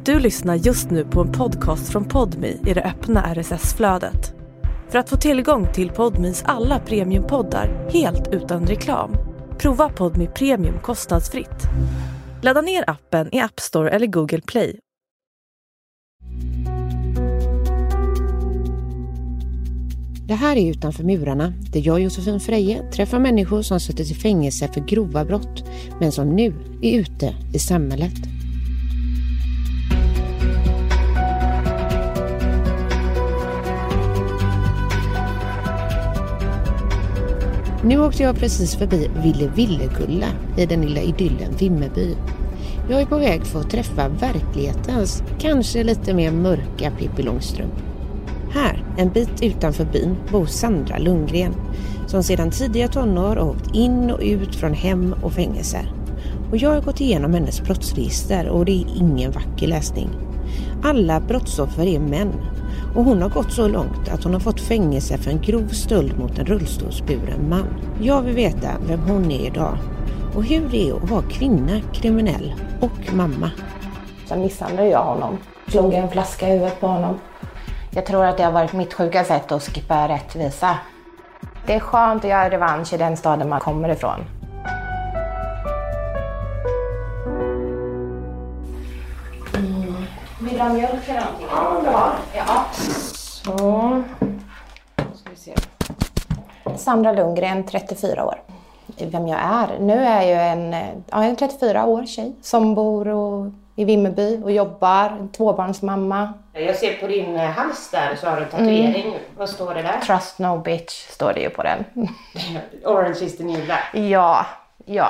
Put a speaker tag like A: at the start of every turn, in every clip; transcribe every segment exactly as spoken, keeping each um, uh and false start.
A: Du lyssnar just nu på en podcast från Podmi i det öppna R S S-flödet. För att få tillgång till Podmis alla premiumpoddar helt utan reklam, prova Podmi Premium kostnadsfritt. Ladda ner appen i App Store eller Google Play.
B: Det här är Utanför murarna, där jag, Josefin Freje, träffar människor som suttit i fängelse för grova brott, men som nu är ute i samhället. Nu åkte jag precis förbi Ville Villekulla i den lilla idyllen Vimmerby. Jag är på väg för att träffa verklighetens, kanske lite mer mörka Pippi Långstrump. Här, en bit utanför byn, bor Sandra Lundgren, som sedan tidiga tonår har åkt in och ut från hem och fängelser. Och jag har gått igenom hennes brottsregister och det är ingen vacker läsning. Alla brottsoffer är män. Och hon har gått så långt att hon har fått fängelse för en grov stöld mot en rullstolsburen man. Jag vill veta vem hon är idag och hur det är att vara kvinna, kriminell och mamma.
C: Sen misshandlade jag honom. Slog en flaska i huvudet på honom. Jag tror att det har varit mitt sjuka sätt att skippa rättvisa. Det är skönt att göra revansch i den staden man kommer ifrån. Mm. Vill du ha mjölk eller någonting? Ja, bra. Ja. Så. Ska vi se. Sandra Lundgren, trettiofyra år. Vem jag är? Nu är jag en, ja, en trettiofyra år tjej som bor och, i Vimmerby och jobbar. En tvåbarnsmamma.
B: Jag ser på din hals där så har du en tatuering. Mm. Vad står det där?
C: Trust no bitch står det ju på den.
B: Orange is the new black.
C: Ja, ja.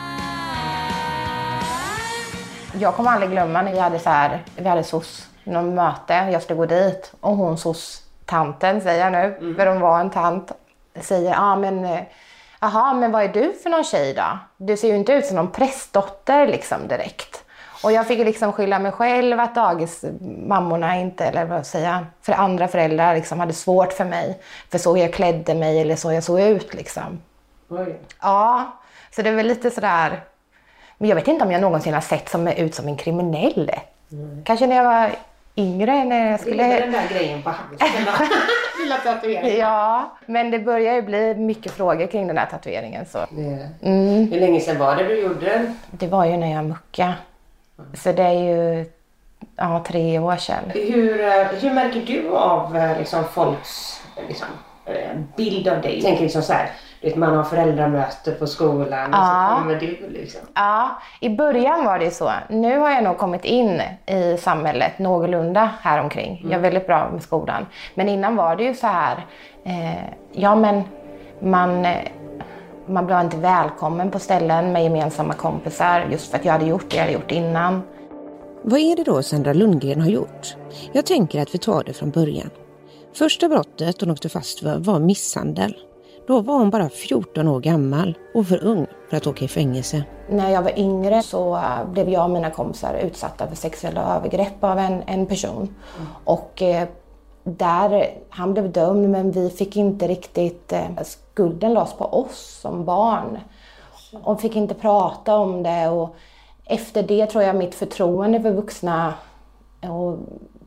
C: Jag kommer aldrig glömma när vi hade så här, vi hade sos någon möte. Jag skulle gå dit och hon sos tanten säger jag nu. Mm. För hon var en tant. Säger, ja ah, men, aha, men vad är du för någon tjej då? Du ser ju inte ut som någon prästdotter liksom direkt. Och jag fick liksom skylla mig själv att dagismammorna inte, eller vad säger jag, för andra föräldrar liksom hade svårt för mig. För så jag klädde mig eller så jag såg ut liksom.
B: Oj.
C: Ja, så det var lite sådär. Men jag vet inte om jag någonsin har sett som ut som en kriminell. Mm. Kanske när jag var yngre. När jag skulle...
B: Det är den där grejen på halsen. Lilla tatueringen.
C: Ja, men det börjar ju bli mycket frågor kring den här tatueringen. Så.
B: Det.
C: Mm.
B: Hur länge sedan var det du gjorde den?
C: Det var ju när jag muckade. Mm. Så det är ju ja, tre år sedan.
B: Hur, hur märker du av liksom, folks liksom, bild av dig? Jag tänker liksom så här. Man har föräldramöte på skolan och
C: ja.
B: Så kommer du liksom.
C: Ja, i början var det så. Nu har jag nog kommit in i samhället någorlunda här omkring. Mm. Jag är väldigt bra med skolan. Men innan var det ju så här. Eh, ja men man, man blev inte välkommen på ställen med gemensamma kompisar. Just för att jag hade gjort det jag hade gjort innan.
B: Vad är det då Sandra Lundgren har gjort? Jag tänker att vi tar det från början. Första brottet hon åkte fast för var misshandel. Då var hon bara fjorton år gammal och för ung för att åka i fängelse.
C: När jag var yngre så blev jag och mina kompisar utsatta för sexuella övergrepp av en, en person. Mm. Och eh, där, han blev dömd men vi fick inte riktigt, eh, skulden lades på oss som barn. Och fick inte prata om det och efter det tror jag mitt förtroende för vuxna och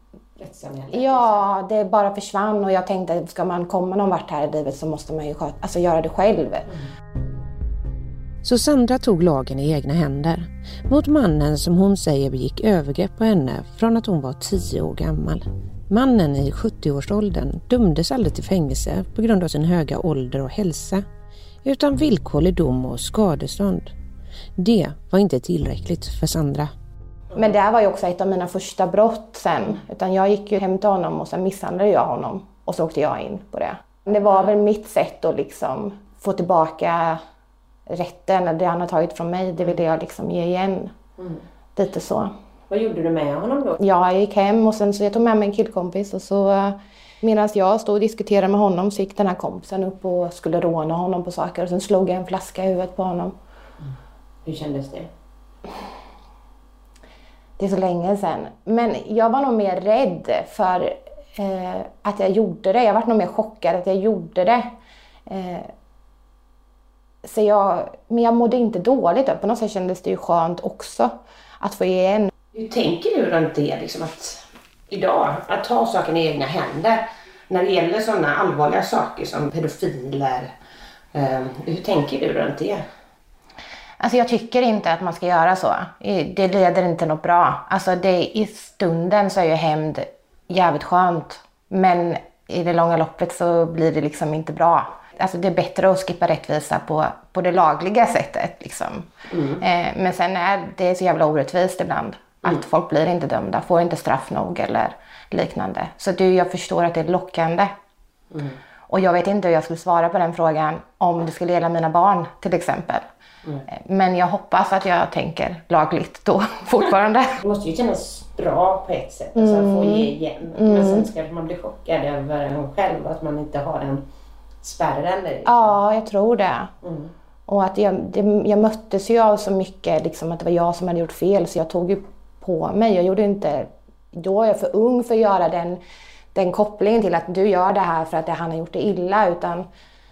C: ja, det bara försvann och jag tänkte att ska man komma någon vart här i livet så måste man ju sköta, alltså göra det själv. Mm.
B: Så Sandra tog lagen i egna händer mot mannen som hon säger begick övergrepp på henne från att hon var tio år gammal. Mannen i sjuttio-årsåldern dömdes aldrig till fängelse på grund av sin höga ålder och hälsa utan villkorlig dom och skadestånd. Det var inte tillräckligt för Sandra.
C: Men det här var ju också ett av mina första brott sen. Utan jag gick ju hem till honom och sen misshandlade jag honom. Och så åkte jag in på det. Det var väl mitt sätt att liksom få tillbaka rätten. Det han har tagit från mig, det ville jag liksom ge igen. Mm. Lite så.
B: Vad gjorde du med honom då?
C: Ja, jag gick hem och sen så jag tog med mig en killkompis. Och så medan jag stod och diskuterade med honom så gick den här kompisen upp och skulle råna honom på saker. Och sen slog jag en flaska i huvudet på honom.
B: Mm. Hur kändes det?
C: Det är så länge sedan. Men jag var nog mer rädd för eh, att jag gjorde det. Jag var nog mer chockad att jag gjorde det. Eh, så jag, men jag mådde inte dåligt. På något sätt kändes det ju skönt också att få igen.
D: Hur tänker du runt det liksom att idag, att ta saken i egna händer när det gäller sådana allvarliga saker som pedofiler? Eh, hur tänker du runt det?
C: Alltså jag tycker inte att man ska göra så. Det leder inte något bra. Alltså det, i stunden så är ju hämnd jävligt skönt. Men i det långa loppet så blir det liksom inte bra. Alltså det är bättre att skippa rättvisa på, på det lagliga sättet. Liksom. Mm. Eh, men sen är det så jävla orättvist ibland. Mm. Att folk blir inte dömda, får inte straff nog eller liknande. Så det, jag förstår att det är lockande. Mm. Och jag vet inte hur jag skulle svara på den frågan om det skulle gälla mina barn till exempel. Mm. Men jag hoppas att jag tänker lagligt då fortfarande.
D: Det måste ju kännas bra på ett sätt, alltså mm. att få ge igen. Mm. Men sen ska man bli chockad över en själv, att man inte har den spärren. Liksom.
C: Ja, jag tror det. Mm. Och att jag, det, jag möttes ju av så mycket liksom, att det var jag som hade gjort fel, så jag tog ju på mig. Jag gjorde inte, då är jag för ung för att göra den, den kopplingen till att du gör det här för att det, han har gjort det illa, utan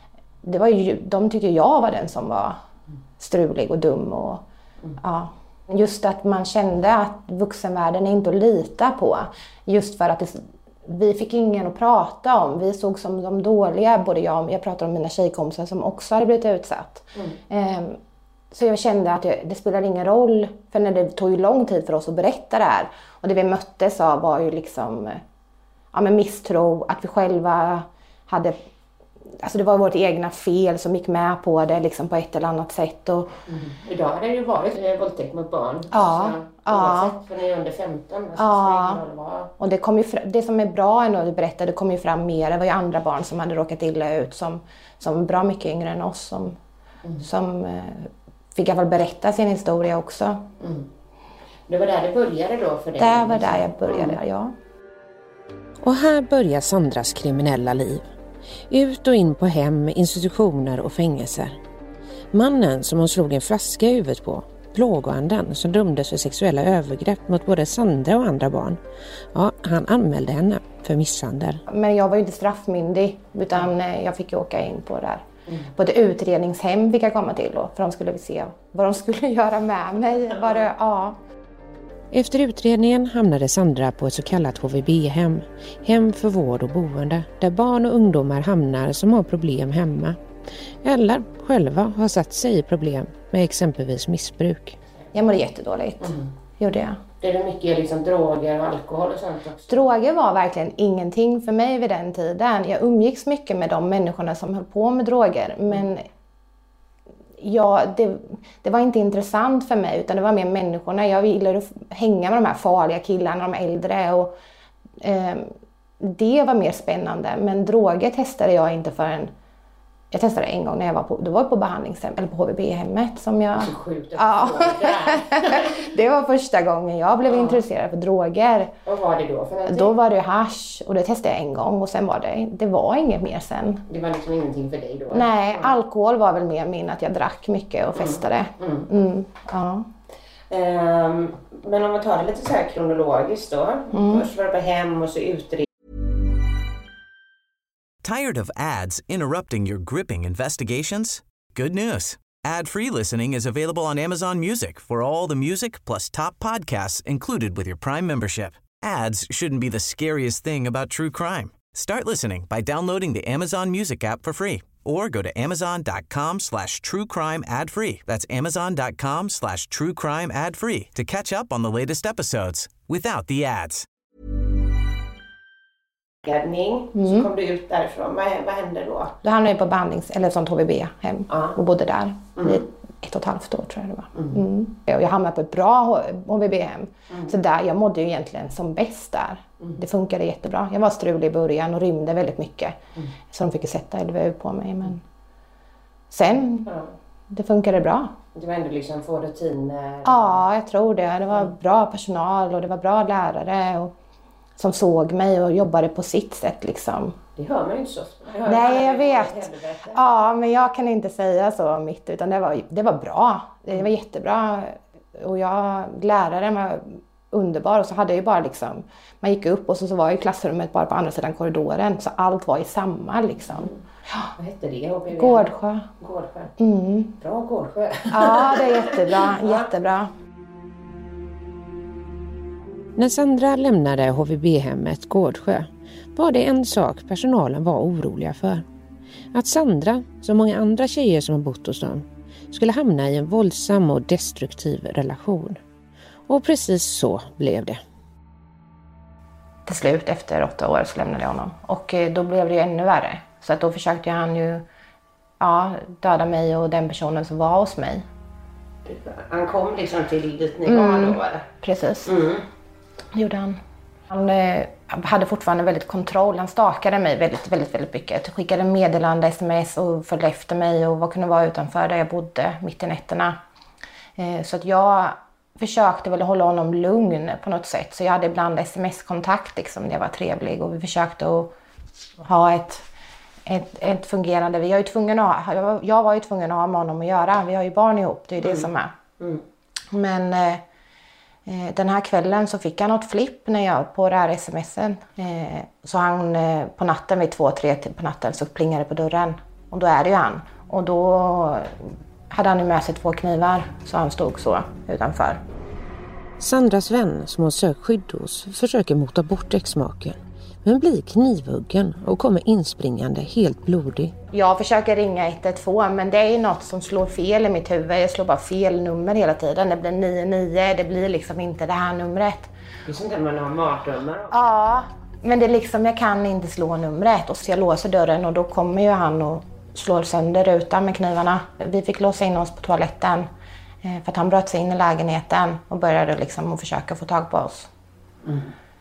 C: det var ju, de tyckte jag var den som var strulig och dum. Och, mm. ja. Just att man kände att vuxenvärlden är inte att lita på. Just för att det, vi fick ingen att prata om. Vi såg som de dåliga, både jag och jag pratade om mina tjejkompisar som också hade blivit utsatt. Mm. Um, så jag kände att det, det spelar ingen roll. För när det tog ju lång tid för oss att berätta det här. Och det vi möttes av var ju liksom ja, men misstro. Att vi själva hade... Alltså det var vårt egna fel som gick med på det liksom på ett eller annat sätt. Och...
D: Mm. Idag har det ju varit en våldtäkt mot barn.
C: Ja.
D: Så, ja. För ni är under femton. Alltså
C: ja.
D: Det, var...
C: och det, kom ju fram, det som är bra ändå att berätta, det kom ju fram mer. Det var ju andra barn som hade råkat illa ut. Som, som bra mycket yngre än oss. Som, mm. som eh, fick i alla fall berätta sin historia också.
D: Mm. Det var där det började då för dig?
C: Det var där jag började, mm. ja.
B: Och här börjar Sandras kriminella liv. Ut och in på hem, institutioner och fängelser. Mannen som hon slog en flaska i huvudet på, plågoanden som dömdes för sexuella övergrepp mot både Sandra och andra barn. Ja, han anmälde henne för misshandel.
C: Men jag var ju inte straffmyndig, utan jag fick ju åka in på där. Mm. På ett utredningshem fick jag komma till då, för de skulle se vad de skulle göra med mig. Var det, ja.
B: Efter utredningen hamnade Sandra på ett så kallat H V B-hem, hem för vård och boende, där barn och ungdomar hamnar som har problem hemma. Eller själva har satt sig i problem med exempelvis missbruk.
C: Jag mådde jättedåligt, mm. gjorde jag.
D: Det är mycket liksom droger och alkohol och sånt också?
C: Droger var verkligen ingenting för mig vid den tiden. Jag umgicks mycket med de människorna som höll på med droger, men... Ja, det, det var inte intressant för mig, utan det var mer människorna. Jag gillade att hänga med de här farliga killarna, de äldre. Och, eh, det var mer spännande. Men droger testade jag inte förrän... Jag testade en gång när jag var på, det var på behandlingshem, eller på H V B-hemmet som jag...
D: Så sjukt att
C: ja. Det var första gången jag blev ja. intresserad för droger.
D: Vad var det då för någonting?
C: Då var det hasch, och det testade jag en gång, och sen var det, det var inget mer sen.
D: Det var liksom ingenting för dig då?
C: Nej,
D: mm.
C: alkohol var väl mer min, att jag drack mycket och festade. Mm. Mm. Mm. Ja.
D: Um, men om man tar det lite så här kronologiskt då. Mm. Först var det på hem och så utredning.
E: Tired of ads interrupting your gripping investigations? Good news. Ad-free listening is available on Amazon Music for all the music plus top podcasts included with your Prime membership. Ads shouldn't be the scariest thing about true crime. Start listening by downloading the Amazon Music app for free or go to amazon.com slash true crime ad free. That's amazon.com slash true crime ad free to catch up on the latest episodes without the ads.
D: Mm. Så kom du ut därifrån. Vad, vad hände då?
C: Då hamnade jag på behandlings, eller sånt H V B-hem
D: ah.
C: och bodde där mm. i ett och ett halvt år tror jag det var. Mm. Mm. Jag hamnade på ett bra H V B-hem. Mm. Så där, jag mådde ju egentligen som bäst där. Mm. Det funkade jättebra. Jag var strulig i början och rymde väldigt mycket. Mm. Så de fick ju sätta L V U på mig. Men sen, ja. det funkade bra.
D: Det var ändå liksom få rutiner?
C: Ja, jag tror det. Det var mm. bra personal och det var bra lärare. Och som såg mig och jobbade på sitt sätt liksom.
D: Det hör man ju inte så ofta.
C: Nej, jag vet. Ja, men jag kan inte säga så mitt, utan det var, det var bra. Det var jättebra. Och jag, läraren var underbar, och så hade jag ju bara liksom, man gick upp och så, så var ju klassrummet bara på andra sidan korridoren, så allt var i samma liksom. Mm.
D: Ja. Vad hette det?
C: Gårdsjö.
D: Gårdsjö.
C: Mm.
D: Bra Gårdsjö.
C: Ja, det är jättebra, jättebra.
B: När Sandra lämnade H V B-hemmet Gårdsjö var det en sak personalen var oroliga för. Att Sandra, som många andra tjejer som har bott hos dem, skulle hamna i en våldsam och destruktiv relation. Och precis så blev det.
C: Till slut, efter åtta år, så lämnade jag honom. Och då blev det ju ännu värre. Så att då försökte han ju ja, döda mig och den personen som var hos mig.
D: Han kom liksom till dit ni
C: Mm.
D: var då, eller?
C: Precis.
D: Mm.
C: Det gjorde han. Han eh, hade fortfarande väldigt kontroll. Han stakade mig väldigt, väldigt, väldigt mycket. Skickade meddelande, sms och följde efter mig och vad kunde vara utanför där jag bodde mitt i nätterna. Eh, så att jag försökte väl hålla honom lugn på något sätt. Så jag hade ibland sms-kontakt liksom, när jag var trevlig. Och vi försökte att ha ett, ett, ett fungerande... Vi är ju tvungen att ha, jag, var, jag var ju tvungen att ha med honom att göra. Vi har ju barn ihop, det är det mm. som är.
D: Mm.
C: Men... Eh, Den här kvällen så fick han något flipp när jag på det här smsen. Så han på natten vid två, tre på natten så plingade på dörren. Och då är det ju han. Och då hade han ju med sig två knivar så han stod så utanför.
B: Sandras vän som har sökt skydd hos försöker mota bort exmaken. Men blir knivhuggen och kommer inspringande helt blodig.
C: Jag försöker ringa ett ett två men det är ju något som slår fel i mitt huvud. Jag slår bara fel nummer hela tiden. Det blir nio nio, det blir liksom inte det här numret.
D: Det är sånt där man har mardrömmar.
C: Ja, men det är liksom, jag kan inte slå numret. Och så jag låser dörren och då kommer ju han och slår sönder rutan med knivarna. Vi fick låsa in oss på toaletten för att han bröt sig in i lägenheten och började liksom att försöka få tag på oss.
D: Mm.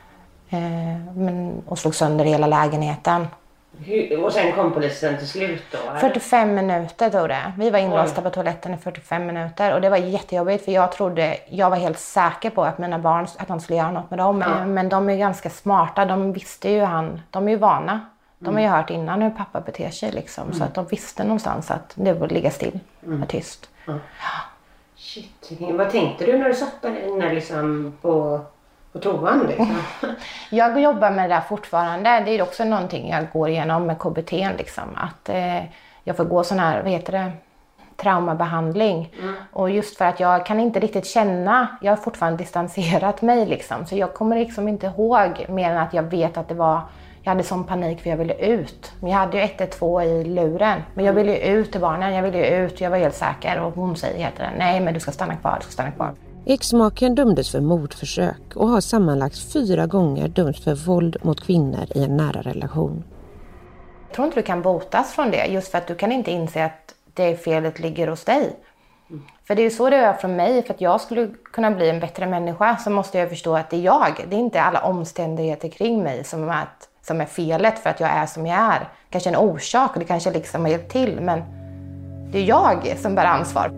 C: Men, och slog sönder hela lägenheten.
D: Hur, och sen kom polisen till slut då? Eller?
C: fyrtiofem minuter tog det. Vi var inlåsta på toaletten i fyrtiofem minuter. Och det var jättejobbigt för jag trodde, jag var helt säker på att mina barn, att han skulle göra något med dem. Ja. Men de är ganska smarta, de visste ju han, de är ju vana. De har ju hört innan hur pappa beter sig liksom. Mm. Så att de visste någonstans att det borde ligga still, mm. vara tyst.
D: Mm. Shit, vad tänkte du när du satt där inne liksom på... på toan liksom?
C: Jag jobbar med det där fortfarande. Det är också någonting jag går igenom med K B T liksom. Att eh, jag får gå sån här, vad heter det, traumabehandling. Mm. Och just för att jag kan inte riktigt känna, jag har fortfarande distanserat mig liksom. Så jag kommer liksom inte ihåg mer än att jag vet att det var, jag hade sån panik för jag ville ut. Men jag hade ju ett ett två i luren. Men jag ville ju ut till barnen, jag ville ju ut, jag var helt säker. Och hon säger heter det, nej men du ska stanna kvar, du ska stanna kvar.
B: Exmaken dömdes för mordförsök och har sammanlagt fyra gånger dömts för våld mot kvinnor i en nära relation.
C: Jag tror inte du kan botas från det just för att du kan inte inse att det felet ligger hos dig. Mm. För det är ju så det är från mig. För att jag skulle kunna bli en bättre människa så måste jag förstå att det är jag. Det är inte alla omständigheter kring mig som är, som är felet för att jag är som jag är. Kanske en orsak och det kanske liksom har hjälpt till men det är jag som bär ansvar.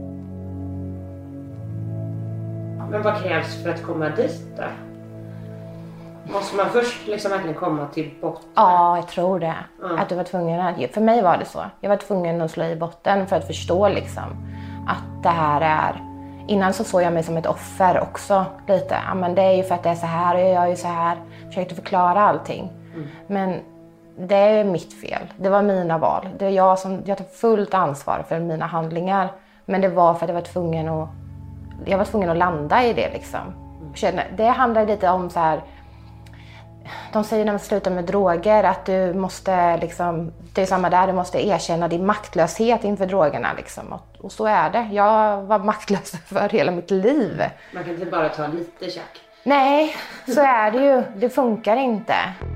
D: Men vad krävs för att komma dit då? Måste man först liksom verkligen komma till botten?
C: Ja, jag tror det.
D: Mm.
C: Att du var tvungen att, för mig var det så. Jag var tvungen att slå i botten för att förstå liksom att det här är... Innan så såg jag mig som ett offer också lite. Ja, men det är ju för att det är så här och jag gör ju så här. Försökte förklara allting. Mm. Men det är mitt fel. Det var mina val. Det är jag som jag tar fullt ansvar för mina handlingar. Men det var för att jag var tvungen att... Jag var tvungen att landa i det liksom. Det handlar lite om så här... De säger när man slutar med droger att du måste liksom... Det är samma där, du måste erkänna din maktlöshet inför drogerna liksom. Och, och så är det. Jag var maktlös för hela mitt liv.
D: Man kan inte bara ta lite tjack.
C: Nej, så är det ju. Det funkar inte.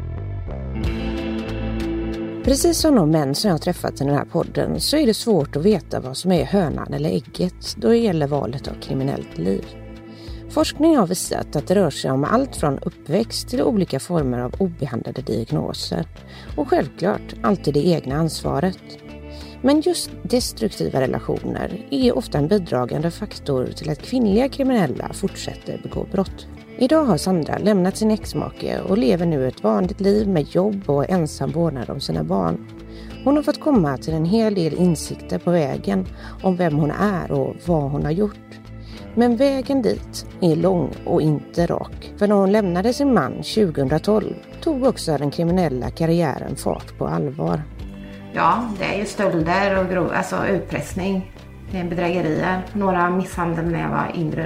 B: Precis som de män som jag har träffat i den här podden så är det svårt att veta vad som är hönan eller ägget då det gäller valet av kriminellt liv. Forskning har visat att det rör sig om allt från uppväxt till olika former av obehandlade diagnoser och självklart alltid det egna ansvaret. Men just destruktiva relationer är ofta en bidragande faktor till att kvinnliga kriminella fortsätter begå brott. Idag har Sandra lämnat sin exmake och lever nu ett vanligt liv med jobb och ensam vårdnad om sina barn. Hon har fått komma till en hel del insikter på vägen om vem hon är och vad hon har gjort. Men vägen dit är lång och inte rak. För när hon lämnade sin man tjugohundratolv tog också den kriminella karriären fart på allvar.
C: Ja, det är ju stölder och grov, alltså utpressning, bedrägerier, några misshandel när jag var yngre då.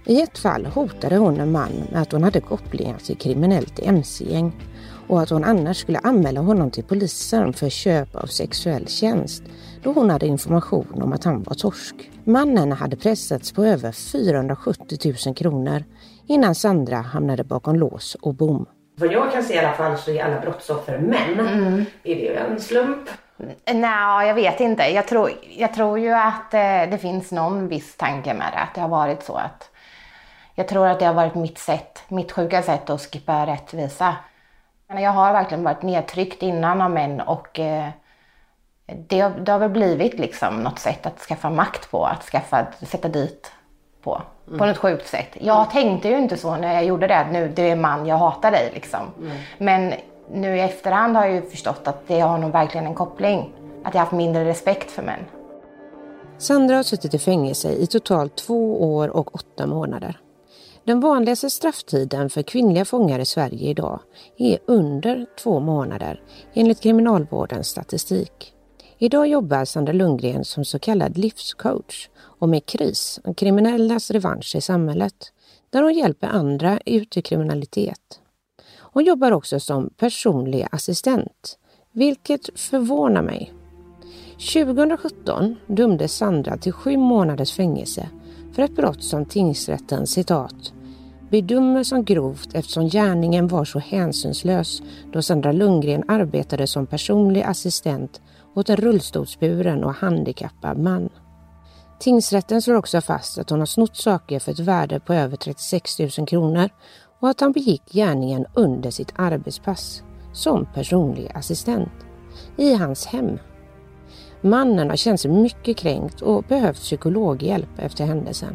B: I ett fall hotade hon en man med att hon hade kopplingar till kriminellt M C-gäng och att hon annars skulle anmäla honom till polisen för köp av sexuell tjänst då hon hade information om att han var torsk. Mannen hade pressats på över fyrahundrasjuttio tusen kronor innan Sandra hamnade bakom lås och bom.
D: Vad jag kan se i alla fall så är alla brottsoffer män. Mm. Är det en slump?
C: Nej, jag vet inte. Jag tror, jag tror ju att eh, det finns någon viss tanke med det. Att det har varit så att jag tror att det har varit mitt sätt, mitt sjuka sätt att skippa rättvisa. Men jag har verkligen varit nedtryckt innan av män och eh, det, det har väl blivit liksom något sätt att skaffa makt på, att skaffa, sätta dit på. Mm. På något sjukt sätt. Jag mm. tänkte ju inte så när jag gjorde det, att nu det är man, jag hatar dig liksom. Mm. Men nu i efterhand har jag ju förstått att det har nog verkligen en koppling. Att jag har haft mindre respekt för män.
B: Sandra har suttit i fängelse i totalt två år och åtta månader. Den vanligaste strafftiden för kvinnliga fångar i Sverige idag är under två månader enligt kriminalvårdens statistik. Idag jobbar Sandra Lundgren som så kallad livscoach och med kris och kriminellas revansch i samhället, där hon hjälper andra ut ur kriminalitet. Hon jobbar också som personlig assistent, vilket förvånar mig. tjugohundrasjutton dömdes Sandra till sju månaders fängelse för ett brott som tingsrätten, citat, bedömer som grovt eftersom gärningen var så hänsynslös då Sandra Lundgren arbetade som personlig assistent åt en rullstolsburen och handikappad man. Tingsrätten slår också fast att hon har snott saker för ett värde på över trettiosex tusen kronor och att han begick gärningen under sitt arbetspass som personlig assistent i hans hem. Mannen har känt sig mycket kränkt och behövt psykologhjälp efter händelsen.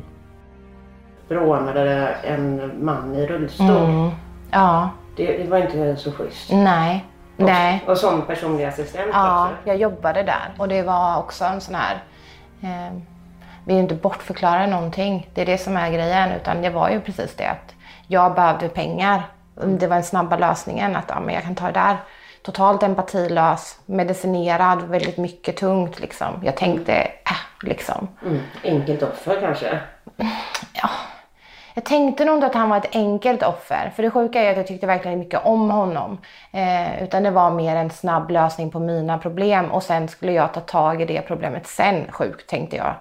D: Rånade en man i rullstol. Mm.
C: Ja.
D: Det, det var inte så schysst.
C: Nej.
D: Och,
C: Nej.
D: och som personlig assistent
C: ja,
D: också.
C: Jag jobbade där. Och det var också en sån här... Eh, vi är ju inte bortförklara någonting. Det är det som är grejen. Utan det var ju precis det att jag behövde pengar. Det var en snabba lösningen att ja, men jag kan ta det där. Totalt empatilös, medicinerad, väldigt mycket tungt liksom. Jag tänkte, äh, liksom.
D: Mm, enkelt offer kanske?
C: Ja, jag tänkte nog inte att han var ett enkelt offer. För det sjuka är att jag tyckte verkligen mycket om honom. Eh, utan det var mer en snabb lösning på mina problem. Och sen skulle jag ta tag i det problemet sen, sjukt tänkte jag.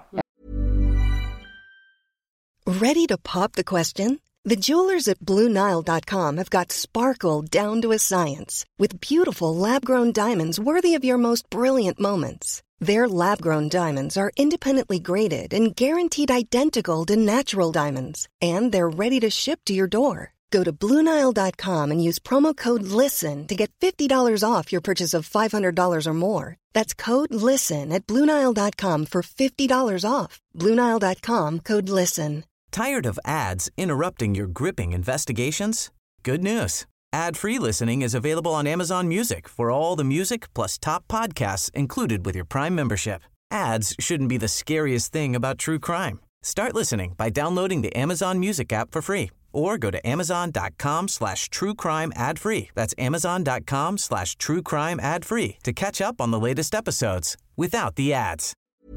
F: Ready to pop the question? The jewelers at Blue Nile dot com have got sparkle down to a science with beautiful lab-grown diamonds worthy of your most brilliant moments. Their lab-grown diamonds are independently graded and guaranteed identical to natural diamonds, and they're ready to ship to your door. Go to Blue Nile dot com and use promo code LISTEN to get fifty dollars off your purchase of five hundred dollars or more. That's code LISTEN at Blue Nile dot com for fifty dollars off. Blue Nile dot com, code LISTEN.
E: Tired of ads interrupting your gripping investigations? Good news. Ad-free listening is available on Amazon Music for all the music plus top podcasts included with your Prime membership. Ads shouldn't be the scariest thing about true crime. Start listening by downloading the Amazon Music app for free or go to amazon.com slash true crime ad free. That's amazon.com slash true crime ad free to catch up on the latest episodes without the ads.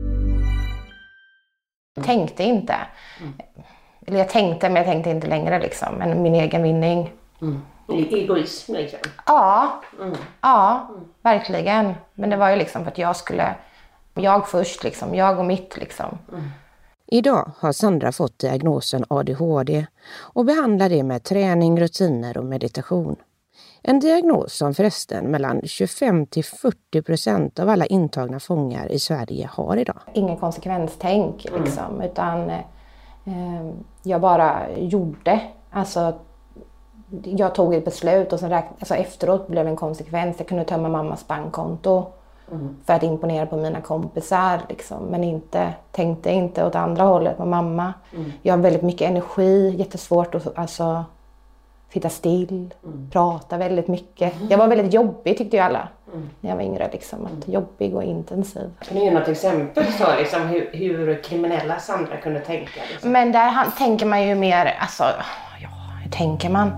C: Tänkte inte. Mm. Eller jag tänkte, men jag tänkte inte längre liksom. Men min egen vinning.
D: Mm. Egoism liksom.
C: Ja,
D: mm.
C: ja, mm. verkligen. Men det var ju liksom för att jag skulle, jag först liksom, jag och mitt liksom.
D: Mm.
B: Idag har Sandra fått diagnosen A D H D och behandlar det med träning, rutiner och meditation. En diagnos som förresten mellan tjugofem till fyrtio procent av alla intagna fångar i Sverige har idag.
C: Ingen konsekvenstänk liksom, mm. utan eh, jag bara gjorde. Alltså, jag tog ett beslut och sen räkn- alltså, efteråt blev det en konsekvens. Jag kunde tömma mammas bankkonto mm. för att imponera på mina kompisar. Liksom, men inte, tänkte inte åt andra hållet med mamma. Mm. Jag har väldigt mycket energi, jättesvårt att alltså, sitta still, mm. prata väldigt mycket. Mm. Jag var väldigt jobbig tyckte ju alla mm. när jag var yngre. Liksom, att
D: mm.
C: jobbig och intensiv.
D: Kan du ge något exempel på liksom, hur, hur kriminella Sandra kunde tänka? Liksom?
C: Men där han, tänker man ju mer, alltså, ja, hur tänker man?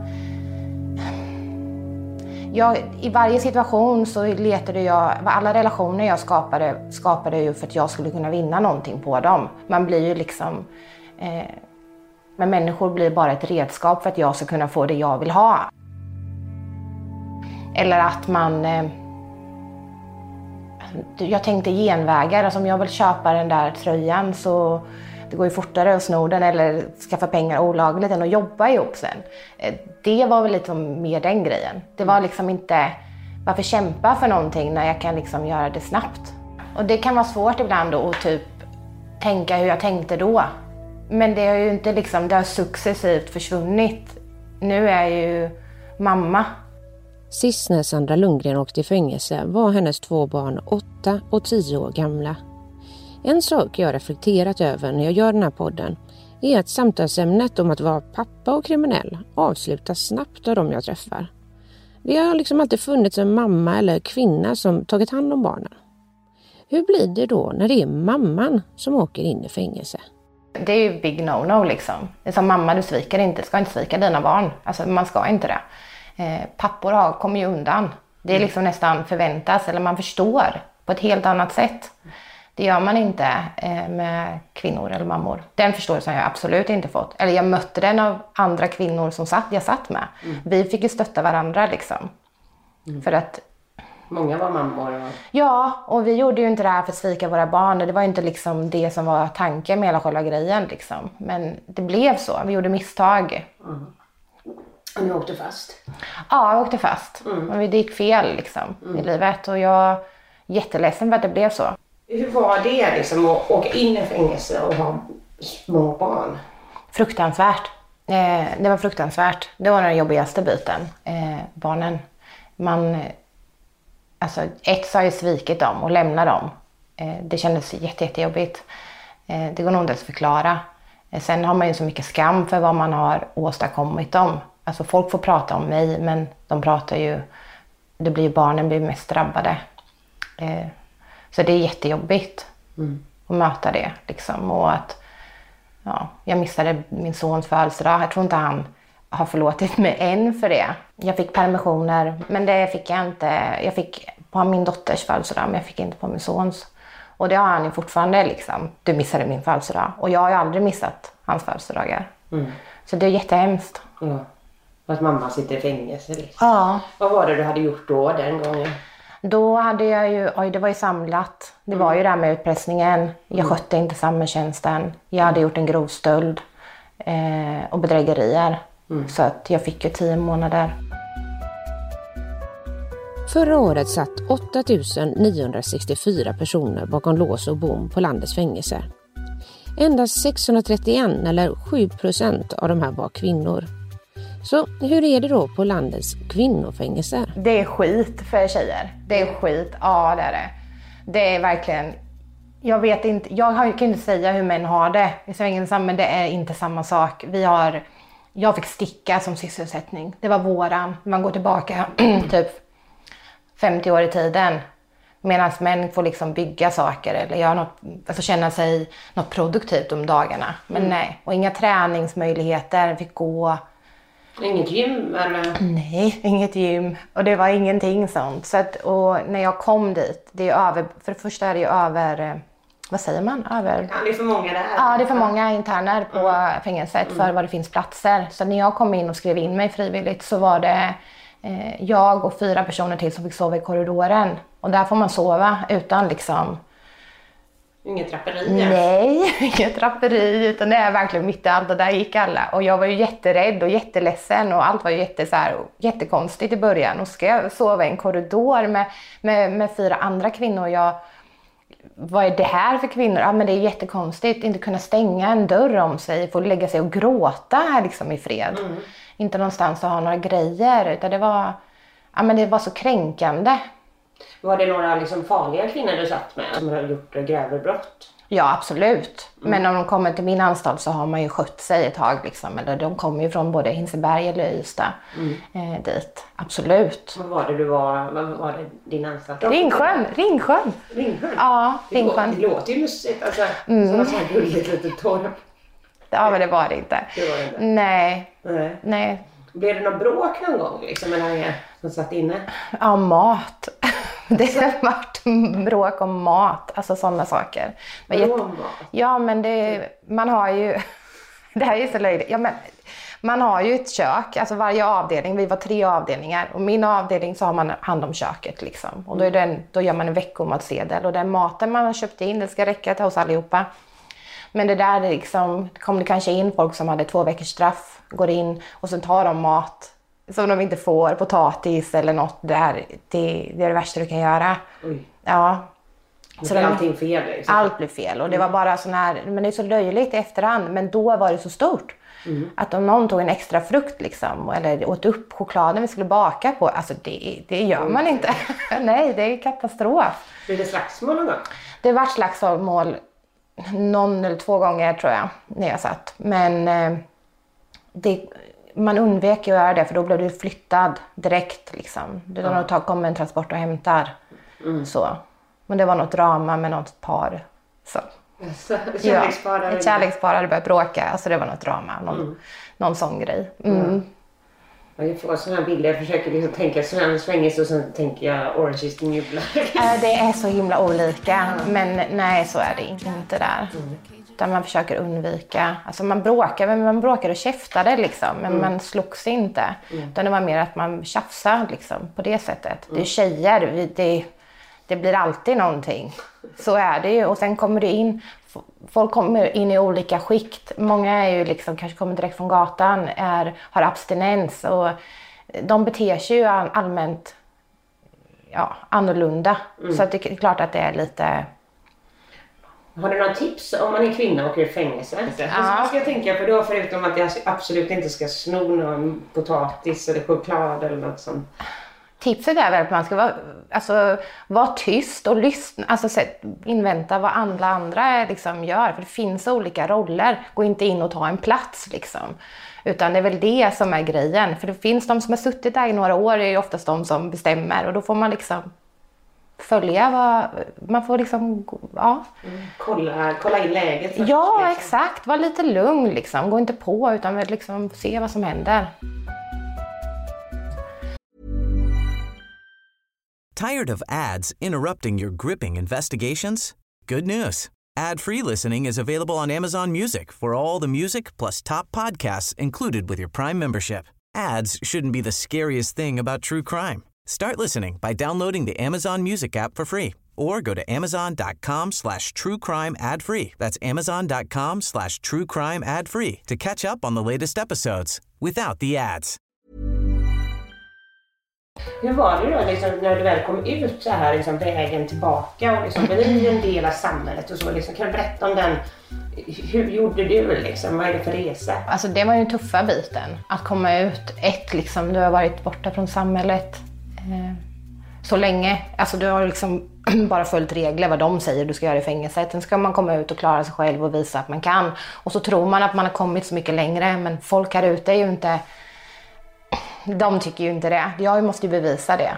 C: Jag, i varje situation så letade jag, alla relationer jag skapade, skapade ju för att jag skulle kunna vinna någonting på dem. Man blir ju liksom, eh, Men människor blir bara ett redskap för att jag ska kunna få det jag vill ha. Eller att man... Eh, jag tänkte genvägar. Alltså om jag vill köpa den där tröjan så det går ju fortare att sno den eller skaffa pengar olagligt än att jobba ihop sen. Eh, det var väl lite mer den grejen. Det var liksom inte... Varför kämpa för någonting när jag kan liksom göra det snabbt? Och det kan vara svårt ibland då att typ tänka hur jag tänkte då. Men det har ju inte liksom, det har successivt försvunnit. Nu är jag ju mamma.
B: Sist när Sandra Lundgren åkte i fängelse var hennes två barn åtta och tio år gamla. En sak jag har reflekterat över när jag gör den här podden är att samtalsämnet om att vara pappa och kriminell avslutas snabbt av dem jag träffar. Det har liksom alltid funnits en mamma eller kvinna som tagit hand om barnen. Hur blir det då när det är mamman som åker in i fängelse?
C: Det är ju big no-no liksom. Det är som mamma, du sviker inte, ska inte svika dina barn. Alltså man ska inte det. Eh, pappor har, kommer ju undan. Det är liksom nästan förväntas eller man förstår på ett helt annat sätt. Det gör man inte eh, med kvinnor eller mammor. Den förståelsen har jag absolut inte fått. Eller jag mötte den av andra kvinnor som satt, jag satt med. Mm. Vi fick ju stötta varandra liksom.
D: Mm.
C: För att...
D: Många var mammor. Och...
C: Ja, och vi gjorde ju inte det här för att svika våra barn. Det var ju inte liksom det som var tanken med hela själva grejen liksom. Men det blev så, vi gjorde misstag.
D: Mm. Och ni åkte fast?
C: Ja, jag åkte fast.
D: Mm.
C: Men det gick fel liksom mm. i livet. Och jag är jätteledsen för att det blev så.
D: Hur var det liksom att åka in i fängelse och ha små barn?
C: Fruktansvärt. Eh, det var fruktansvärt. Det var den jobbigaste biten. Eh, barnen. Man, alltså ett så har ju svikit dem och lämnat dem. Eh, det kändes jätte, jättejobbigt. Eh, det går nog inte att förklara. Eh, sen har man ju så mycket skam för vad man har åstadkommit dem. Alltså folk får prata om mig men de pratar ju, det blir ju barnen blir mest drabbade. Eh, Så det är jättejobbigt mm. att möta det. Liksom. Och att, ja, jag missade min sons födelsedag. Jag tror inte han har förlåtit mig än för det. Jag fick permissioner, men det fick jag inte. Jag fick på min dotters födelsedag, men jag fick inte på min sons. Och det har han ju fortfarande. Liksom. Du missade min födelsedag. Och jag har ju aldrig missat hans födelsedagar. Mm. Så det är jättehemskt.
D: Ja. Att mamma sitter i fängelse. Liksom.
C: Ja.
D: Vad var det du hade gjort då den gången?
C: Då hade jag ju, oj det var ju samlat. Det var ju det här med utpressningen. Jag
D: mm.
C: skötte inte samhällstjänsten. Jag hade gjort en grov stöld eh, och bedrägerier. Mm. Så att jag fick ju tio månader.
B: Förra året satt åtta tusen niohundrasextiofyra personer bakom lås och bom på landets fängelser. Endast sexhundratrettioen eller sju procent av de här var kvinnor. Så hur är det då på landets kvinnofängelser?
C: Det är skit för tjejer. Det är skit, ja det är det. Det är verkligen, jag vet inte, jag kan inte säga hur män har det i fängelsen, men det är inte samma sak. Vi har, jag fick sticka som sysselsättning. Det var våran, man går tillbaka typ femtio år i tiden. Medan män får liksom bygga saker eller göra något, alltså känna sig något produktivt om dagarna. Men mm. nej, och inga träningsmöjligheter, fick gå.
D: Inget gym eller?
C: Nej, inget gym. Och det var ingenting sånt. Så att, och när jag kom dit, det är över, för det första är det ju över, vad säger man? Över...
D: Ja, det är för många där.
C: Ja, det är för många interner på mm. fängelset för
D: mm.
C: vad det finns platser. Så när jag kom in och skrev in mig frivilligt så var det eh, jag och fyra personer till som fick sova i korridoren. Och där får man sova utan liksom...
D: Inget trapperi?
C: Nej, inget trapperi, utan det är verkligen mitt i allt och där gick alla. Och jag var ju jätterädd och jätteledsen och allt var ju jätte, så här, jättekonstigt i början. Och ska jag sova i en korridor med, med, med fyra andra kvinnor, jag, vad är det här för kvinnor? Ja, men det är jättekonstigt, inte kunna stänga en dörr om sig, få lägga sig och gråta här liksom i fred. Mm. Inte någonstans att ha några grejer, utan det var, ja, men det var så kränkande.
D: Var det några liksom farliga kvinnor du satt med som har gjort grövre brott?
C: Ja, absolut. Mm. Men om de kommer till min anstalt så har man ju skött sig ett tag. Liksom. Eller de kommer ju från både Hinseberg eller Ystad mm. eh, dit. Absolut.
D: Vad var det du var, vad var det din anstalt?
C: Ringsjön, Ringsjön.
D: Ringsjön?
C: Ja, Ringsjön.
D: Det, det låter ju lustigt. Alltså,
C: mm.
D: så här gulligt litet torp.
C: Ja, men det var det inte.
D: Det var det inte?
C: Nej.
D: Nej.
C: Nej.
D: Blev det någon bråk någon gång liksom, mellan er som satt inne?
C: Ja, mat. Det har varit bråk om mat, alltså sådana saker.
D: Bråk om mat?
C: Ja, men det, man har ju, Det här är så löjligt. Ja, men man har ju ett kök, alltså varje avdelning, vi var tre avdelningar. Och min avdelning så har man hand om köket liksom. Och då, är den, då gör man en veckomatsedel. Och den maten man har köpt in, det ska räcka till oss allihopa. Men det där liksom, kom det kanske in folk som hade två veckors straff, går in och sen tar de mat som de inte får, potatis eller något där. Det, det är det värsta du kan göra.
D: Oj.
C: Ja.
D: Så det är allting fel liksom.
C: Allt blir fel och det var bara sån här, men det är så löjligt i efterhand, men då var det så stort. Mm. Att om någon tog en extra frukt liksom, eller åt upp chokladen vi skulle baka på, alltså det, det gör man inte. Nej, det är katastrof.
D: Blir det slagsmål någon gång?
C: Det var slagsmål någon eller två gånger tror jag, när jag satt. Men eh, det, man undvek att göra det, för då blev du flyttad direkt liksom. Du mm. tar, kommer en transport och hämtar. Mm. Så. Men det var något drama med något par. Så.
D: Så, kärlekspar,
C: ja, ett kärlekspar hade börjat bråka. Alltså det var något drama. Någon, mm. någon sån grej. Mm. Mm.
D: Jag får sådana bilder. Jag försöker liksom tänka sådana svängis och sen tänker jag Orange is the New Black.
C: Det är så himla olika. Mm. Men nej, så är det inte där. Mm. Utan man försöker undvika. Alltså man bråkar, men man bråkar och käftade liksom. Men mm. man slogs inte. Mm. Utan det var mer att man tjafsade liksom på det sättet. Mm. Det är tjejer, det Det blir alltid någonting. Så är det ju. Och sen kommer det in, folk kommer in i olika skikt. Många är ju liksom, kanske kommer direkt från gatan, är, har abstinens. Och de beter sig ju allmänt ja, annorlunda. Mm. Så att det är klart att det är lite...
D: Har du några tips om man är kvinna och åker i fängelse? Ja. Vad ska jag tänka på då, förutom att jag absolut inte ska sno någon potatis eller choklad eller något sånt?
C: Tipset är väl att man ska vara, alltså, vara tyst och lyssna, alltså invänta vad alla andra liksom gör. För det finns olika roller. Gå inte in och ta en plats liksom. Utan det är väl det som är grejen. För det finns de som har suttit där i några år, är ju oftast de som bestämmer. Och då får man liksom följa vad, man får liksom, ja.
D: Mm, kolla, kolla in läget. Först,
C: ja,
D: liksom.
C: Exakt. Var lite lugn liksom. Gå inte på utan liksom se vad som händer.
E: Tired of ads interrupting your gripping investigations? Good news. Ad-free listening is available on Amazon Music for all the music plus top podcasts included with your Prime membership. Ads shouldn't be the scariest thing about true crime. Start listening by downloading the Amazon Music app for free or go to amazon.com slash true crime ad free. That's amazon.com slash true crime ad free to catch up on the latest episodes without the ads.
D: Hur var det då liksom, när du väl kom ut så här liksom, vägen tillbaka och liksom, bli en del av samhället och så liksom, kan du berätta om den, hur gjorde du liksom, vad är det för resa?
C: Alltså det var ju den tuffa biten, att komma ut, ett liksom, du har varit borta från samhället eh, så länge, alltså du har liksom bara följt regler vad de säger du ska göra i fängelset. Sen ska man komma ut och klara sig själv och visa att man kan, och så tror man att man har kommit så mycket längre, men folk här ute är ju inte... De tycker ju inte det. Jag måste ju bevisa det.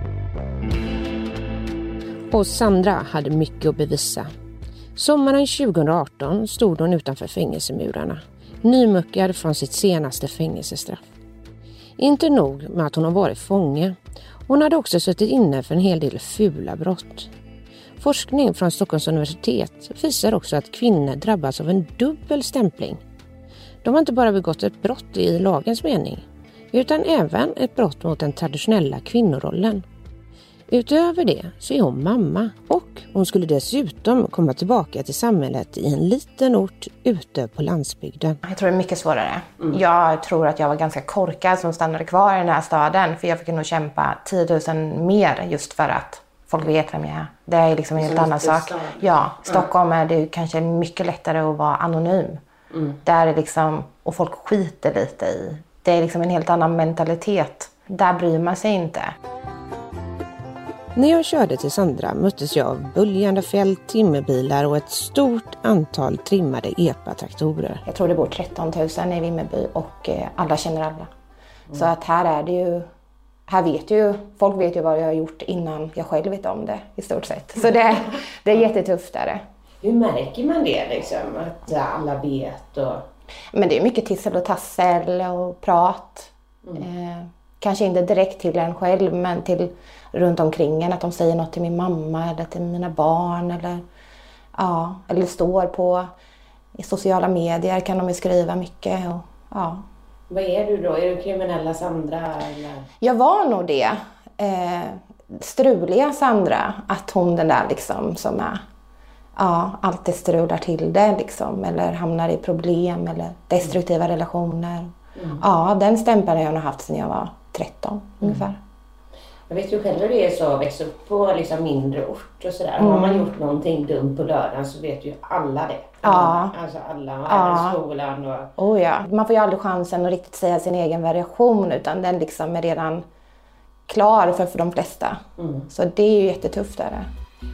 B: Och Sandra hade mycket att bevisa. Sommaren tjugoarton stod hon utanför fängelsemurarna, nymuckad från sitt senaste fängelsestraff. Inte nog med att hon har varit fånge. Hon hade också suttit inne för en hel del fula brott. Forskning från Stockholms universitet visar också att kvinnor drabbas av en dubbel stämpling. De har inte bara begått ett brott i lagens mening, utan även ett brott mot den traditionella kvinnorollen. Utöver det så är hon mamma, och hon skulle dessutom komma tillbaka till samhället i en liten ort ute på landsbygden.
C: Jag tror det är mycket svårare. Mm. Jag tror att jag var ganska korkad som stannade kvar i den här staden, för jag fick nog kämpa tio tusen mer just för att folk vet vem jag är. Det är liksom en helt annan sak. Ja, Stockholm är det kanske mycket lättare att vara anonym. Mm. Där är liksom, och folk skiter lite i. Det är liksom en helt annan mentalitet. Där bryr man sig inte.
B: När jag körde till Sandra möttes jag av böljande fält, timmerbilar och ett stort antal trimmade E P A-traktorer.
C: Jag tror det bor tretton tusen i Vimmerby och alla känner alla. Mm. Så att här är det ju, här vet ju, folk vet ju vad jag har gjort innan jag själv vet om det i stort sett. Så det, det är jättetufft där.
D: Hur märker man det liksom, att alla vet? Och...
C: Men det är mycket tissel och tassel och prat. Mm. Eh, kanske inte direkt till en själv, men till runt omkring en. Att de säger något till min mamma eller till mina barn. Eller, ja, eller står på I sociala medier kan de ju skriva mycket. Och, ja.
D: Vad är du då? Är du kriminella Sandra? Eller?
C: Jag var nog det. Eh, struliga Sandra. Att hon den där liksom som är... Ja, alltid strular till det liksom. Eller hamnar i problem eller destruktiva mm. relationer. Mm. Ja, den stämpeln har jag nog haft sedan jag var tretton mm. ungefär.
D: Jag vet ju själv hur det är så att växa upp på liksom mindre ort och sådär. Mm. Har man gjort någonting dumt på lördagen så vet ju alla det.
C: Ja.
D: Alltså alla,
C: ja.
D: även skolan och...
C: Oh ja. Man får ju aldrig chansen att riktigt säga sin egen variation utan den liksom är redan klar för, för de flesta. Mm. Så det är ju jättetufft där.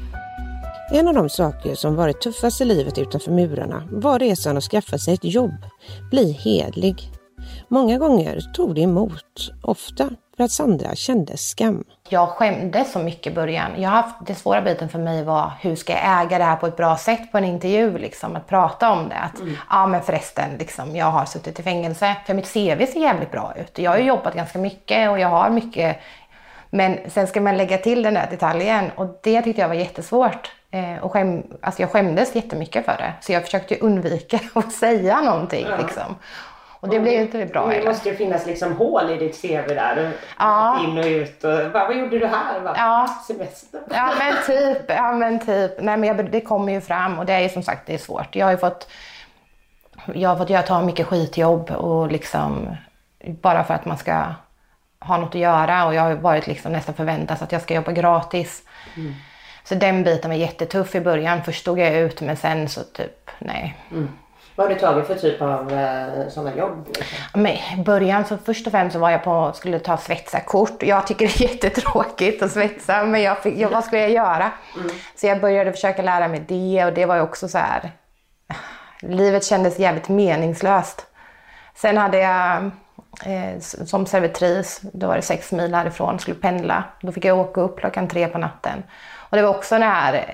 B: En av de saker som varit tuffast i livet utanför murarna var resan att skaffa sig ett jobb, bli hedlig. Många gånger tog det emot, ofta för att Sandra kände skam.
C: Jag skämdes så mycket i början. Jag har haft, det svåra biten för mig var hur ska jag äga det här på ett bra sätt på en intervju. Liksom, att prata om det. Att, mm. Ja men förresten, liksom, jag har suttit i fängelse. För mitt C V ser jävligt bra ut. Jag har ju jobbat ganska mycket och jag har mycket. Men sen ska man lägga till den där detaljen. Och det tyckte jag var jättesvårt. Eh, och skäm, alltså jag skämdes jättemycket för det. Så jag försökte undvika att säga någonting. Ja. Liksom. Och det blev ju inte bra.
D: Det måste ju finnas liksom hål i ditt C V där.
C: Ja.
D: In och ut. Och, vad, vad gjorde du här? Va?
C: Ja.
D: Semester?
C: Ja men typ. Ja, men typ. Nej, men jag, det kommer ju fram. Och det är ju som sagt det är svårt. Jag har ju fått, jag har fått göra ta mycket skitjobb. Och liksom, bara för att man ska ha något att göra. Och jag har varit liksom nästan förväntat att jag ska jobba gratis. Mm. Så den biten var jättetuff i början. Först stod jag ut men sen så typ nej.
D: Mm. Vad har du tagit för typ av eh, sådana jobb? Liksom?
C: Men i början så först och främst så var jag på, skulle ta svetsarkort. Jag tycker det är jättetråkigt att svetsa men jag fick, jag, vad skulle jag göra? Mm. Så jag började försöka lära mig det och det var ju också så här. Livet kändes jävligt meningslöst. Sen hade jag eh, som servitris, då var det sex mil härifrån, skulle pendla. Då fick jag åka upp klockan tre på natten. Och det var också den här...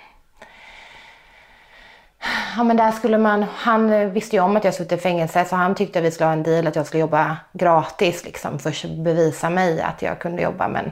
C: Ja men där skulle man... Han visste ju om att jag suttit i fängelse så han tyckte att vi skulle ha en deal att jag skulle jobba gratis liksom. För att bevisa mig att jag kunde jobba men...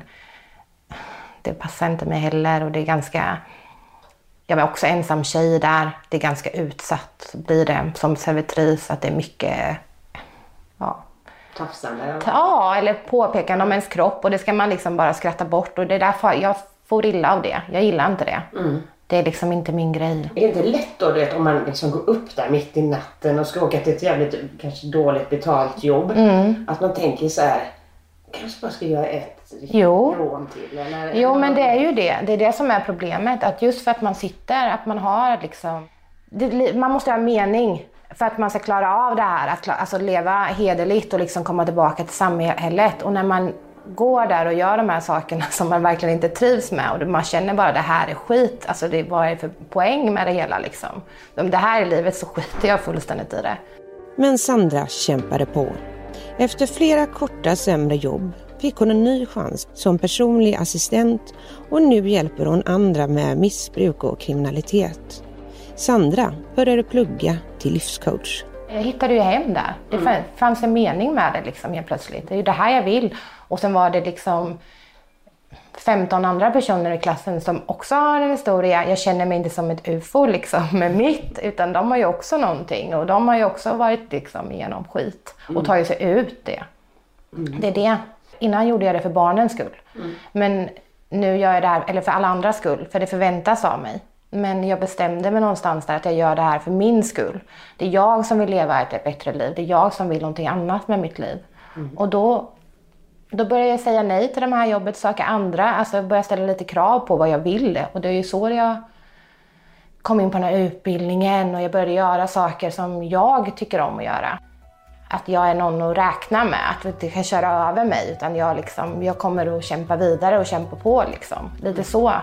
C: Det passar inte mig heller och det är ganska... Jag var också ensam tjej där. Det är ganska utsatt blir det som servitris att det är mycket... Ja...
D: Tafsande?
C: Ja, eller påpekande om ens kropp och det ska man liksom bara skratta bort och det är därför jag får illa av det. Jag gillar inte det. Mm. Det är liksom inte min grej.
D: Är det inte lätt då du vet, om man liksom går upp där mitt i natten och ska åka till ett jävligt kanske dåligt betalt jobb. Mm. Att man tänker så här, kanske bara ska göra ett
C: jo.
D: rån till. Eller,
C: jo men det är ju det. Det är det som är problemet. Att just för att man sitter, att man har liksom... Det, man måste ha mening. För att man ska klara av det här, att alltså leva hederligt och liksom komma tillbaka till samhället. Och när man går där och gör de här sakerna som man verkligen inte trivs med och man känner bara det här är skit, alltså det är bara för poäng med det hela liksom. Om det här är livet så skiter jag fullständigt i det.
B: Men Sandra kämpade på. Efter flera korta sämre jobb fick hon en ny chans som personlig assistent och nu hjälper hon andra med missbruk och kriminalitet. Sandra började plugga till livscoach.
C: Jag hittade ju hem där. Det mm. fanns en mening med det liksom helt plötsligt. Det är ju det här jag vill. Och sen var det liksom femton andra personer i klassen som också har en historia. Jag känner mig inte som ett U F O liksom med mitt. Utan de har ju också någonting. Och de har ju också varit liksom igenom skit. Mm. Och tagit sig ut det. Mm. Det är det. Innan gjorde jag det för barnens skull. Mm. Men nu gör jag det här, eller för alla andras skull. För det förväntas av mig. Men jag bestämde mig någonstans där att jag gör det här för min skull. Det är jag som vill leva ett bättre liv. Det är jag som vill någonting annat med mitt liv. Mm. Och då, då började jag säga nej till de här jobbet, söka andra. Alltså jag började ställa lite krav på vad jag ville. Och det är ju så jag kom in på den här utbildningen. Och jag började göra saker som jag tycker om att göra. Att jag är någon att räkna med. Att det inte kan köra över mig. Utan jag, liksom, jag kommer att kämpa vidare och kämpa på. Liksom. Lite så.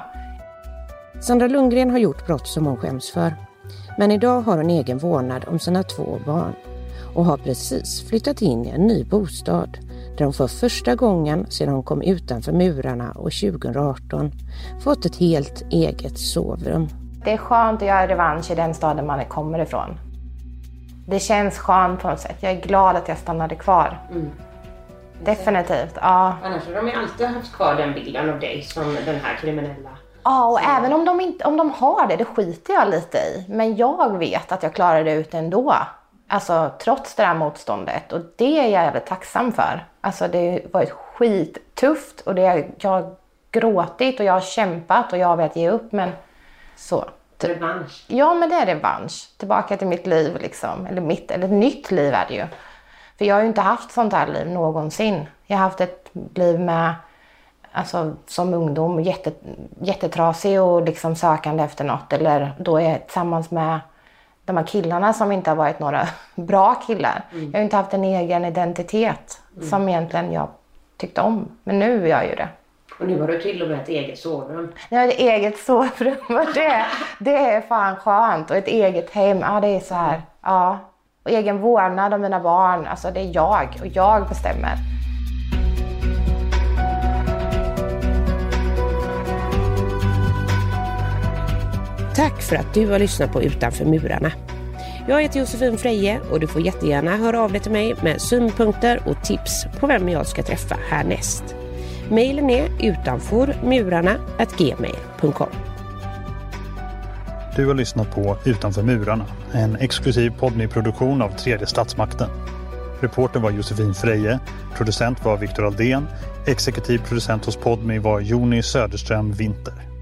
B: Sandra Lundgren har gjort brott som hon skäms för. Men idag har hon egen vårdnad om sina två barn. Och har precis flyttat in i en ny bostad. Där hon för första gången sedan hon kom utanför murarna och tjugo arton fått ett helt eget sovrum.
C: Det är skönt att göra revansch i den staden man kommer ifrån. Det känns skönt på något sätt. Jag är glad att jag stannade kvar. Mm. Definitivt, ja.
D: Annars har de ju alltid haft kvar den bilden av dig som den här kriminella.
C: Ja, och så. Även om de, inte, om de har det, det skiter jag lite i. Men jag vet att jag klarar det ut ändå. Alltså trots det här motståndet. Och det är jag jävligt tacksam för. Alltså det har varit skittufft. Och det, jag har gråtit och jag har kämpat och jag har velat ge upp. Men så.
D: Revansch.
C: Ja, men det är revansch. Tillbaka till mitt liv liksom. Eller mitt, eller ett nytt liv är det ju. För jag har ju inte haft sånt här liv någonsin. Jag har haft ett liv med, alltså som ungdom, jätte, jättetrasig och liksom sökande efter något. Eller då är jag tillsammans med de här killarna som inte har varit några bra killar. Mm. Jag har inte haft en egen identitet mm. som egentligen jag tyckte om. Men nu är jag ju det.
D: Och nu har du till och med ett eget sovrum.
C: Jag har ett eget sovrum och det, det är fan skönt. Och ett eget hem, ja det är så här, ja. Och egen vårdnad av mina barn, alltså det är jag och jag bestämmer.
B: Tack för att du har lyssnat på Utanför murarna. Jag heter Josefin Freje och du får jättegärna höra av dig till mig med synpunkter och tips på vem jag ska träffa härnäst. Mailen är utanformurarna at gmail punkt com.
G: Du har lyssnat på Utanför murarna, en exklusiv poddproduktion av Tredje statsmakten. Reporter var Josefin Freje, producent var Viktor Aldén, exekutiv producent hos Podmi var Joni Söderström Winter.